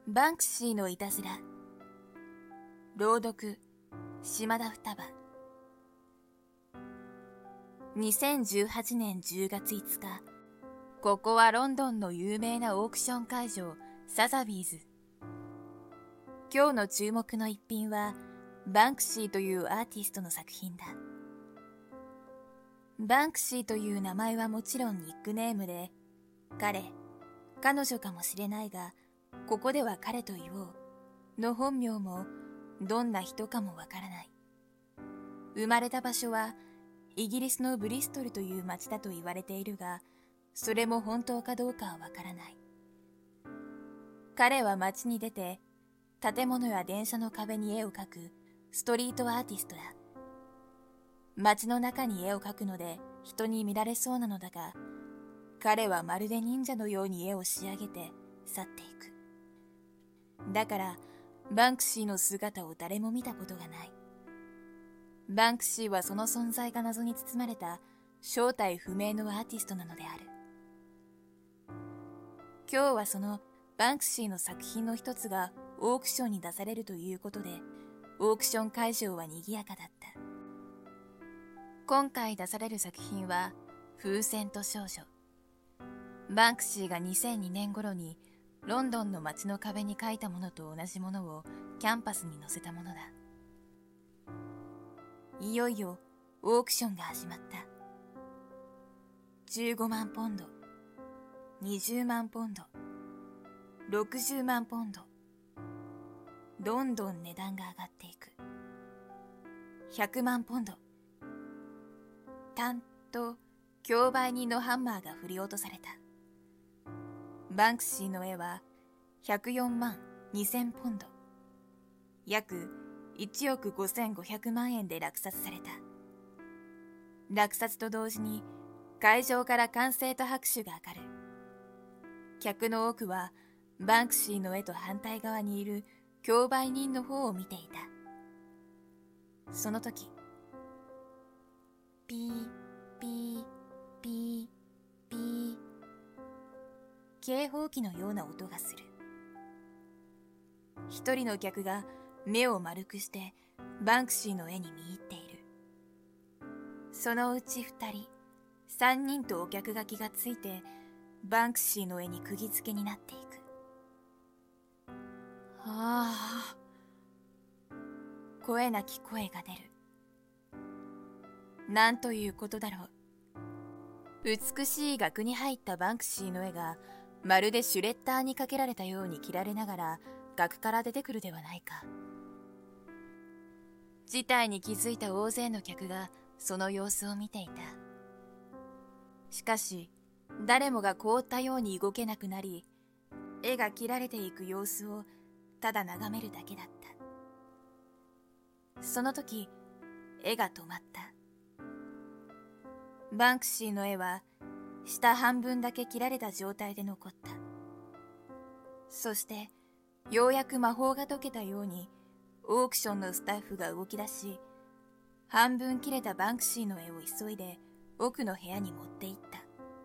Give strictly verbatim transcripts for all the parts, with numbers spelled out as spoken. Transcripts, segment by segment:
バンクシーのいたずら。朗読島田双葉。にせんじゅうはちねんじゅうがついつか、ここはロンドンの有名なオークション会場サザビーズ。今日の注目の一品はバンクシーというアーティストの作品だ。バンクシーという名前はもちろんニックネームで、彼、彼女かもしれないが、ここでは彼と言おうの本名もどんな人かもわからない。生まれた場所はイギリスのブリストルという町だと言われているが、それも本当かどうかはわからない。彼は町に出て建物や電車の壁に絵を描くストリートアーティストだ。町の中に絵を描くので人に見られそうなのだが、彼はまるで忍者のように絵を仕上げて去っていく。だからバンクシーの姿を誰も見たことがない。バンクシーはその存在が謎に包まれた正体不明のアーティストなのである。今日はそのバンクシーの作品の一つがオークションに出されるということで、オークション会場は賑やかだった。今回出される作品は風船と少女。バンクシーがにせんにねん頃にロンドンの街の壁に描いたものと同じものをキャンパスに載せたものだ。いよいよオークションが始まった。じゅうごまんポンド、にじゅうまんポンド、ろくじゅうまんポンド。どんどん値段が上がっていく。ひゃくまんポンド。タンと競売人のハンマーが振り落とされた。バンクシーの絵はひゃくよんまんにせんポンド、約いちおくごせんごひゃくまんえんで落札された。落札と同時に会場から歓声と拍手が上がる。客の多くはバンクシーの絵と反対側にいる競売人の方を見ていた。その時、ピーピーピーピー、警報器のような音がする。一人の客が目を丸くしてバンクシーの絵に見入っている。そのうち二人、三人とお客が気がついてバンクシーの絵に釘付けになっていく。ああ、声なき声が出る。なんということだろう。美しい額に入ったバンクシーの絵がまるでシュレッダーにかけられたように切られながら額から出てくるではないか。事態に気づいた大勢の客がその様子を見ていた。しかし誰もが凍ったように動けなくなり、絵が切られていく様子をただ眺めるだけだった。その時、絵が止まった。バンクシーの絵は下半分だけ切られた状態で残った。そしてようやく魔法が解けたようにオークションのスタッフが動き出し、半分切れたバンクシーの絵を急いで奥の部屋に持って行った。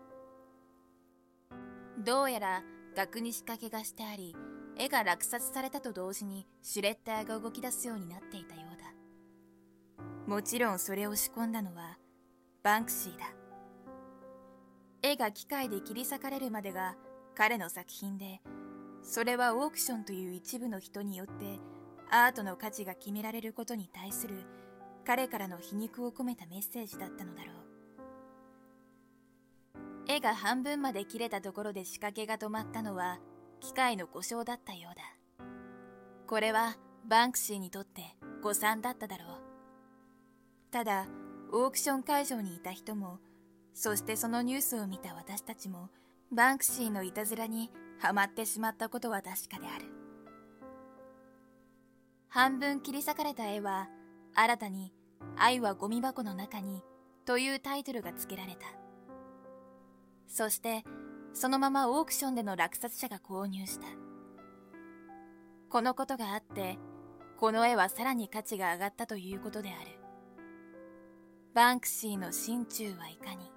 どうやら額に仕掛けがしてあり、絵が落札されたと同時にシュレッダーが動き出すようになっていたようだ。もちろんそれを仕込んだのはバンクシーだ。絵が機械で切り裂かれるまでが彼の作品で、それはオークションという一部の人によってアートの価値が決められることに対する彼からの皮肉を込めたメッセージだったのだろう。絵が半分まで切れたところで仕掛けが止まったのは機械の故障だったようだ。これはバンクシーにとって誤算だっただろう。ただオークション会場にいた人も、そしてそのニュースを見た私たちもバンクシーのいたずらにはまってしまったことは確かである。半分切り裂かれた絵は新たに愛はゴミ箱の中にというタイトルが付けられた。そしてそのままオークションでの落札者が購入した。このことがあってこの絵はさらに価値が上がったということである。バンクシーの心中はいかに。